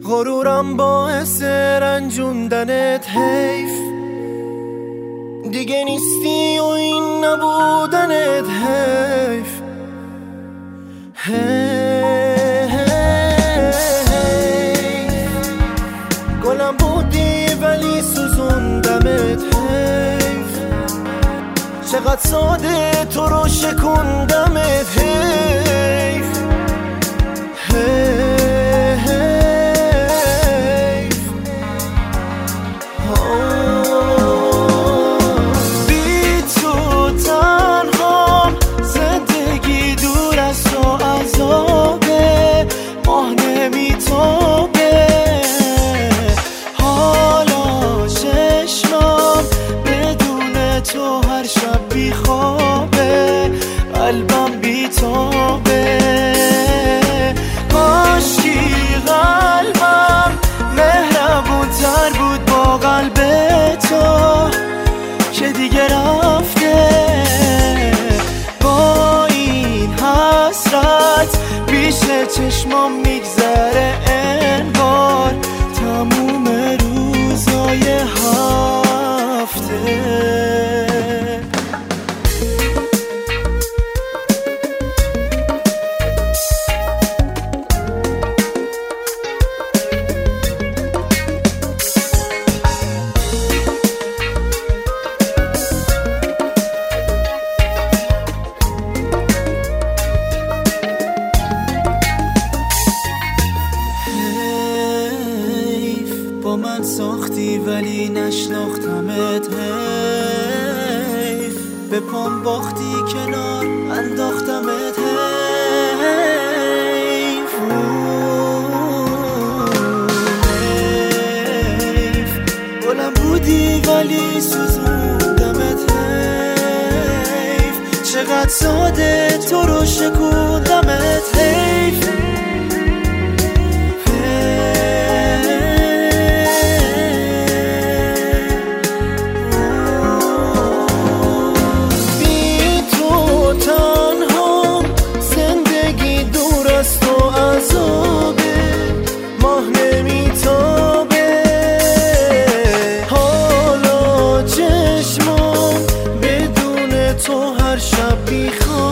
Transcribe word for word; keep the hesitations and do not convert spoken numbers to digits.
غرورم باعث رنجوندنت حیف دیگه نیستی و این نبودنت حیف حیف گلم بودی ولی سوزوندمت حیف چقدر ساده تو رو شکوندمت حیف حیف بی تو تنها زندگی دور از تو عذابه ماه نمیتابه حالا چشمام بدون تو هر شب بیخوابه قلبم بیتابه کاشکی قلبم مهربون تر بود با قلب تو که دیگه رفته با این حسرت پیش چشمام میگذره انگار تموم روزای هفته با من ساختی ولی نشناختمت حیف به پام باختی کنار انداختمت حیف حیف گلم بودی ولی سوزوندمت حیف چقدر ساده تو رو شکوندمت حیف ماه نمیتابه حالا چشمام بدون تو هر شب بیخوابه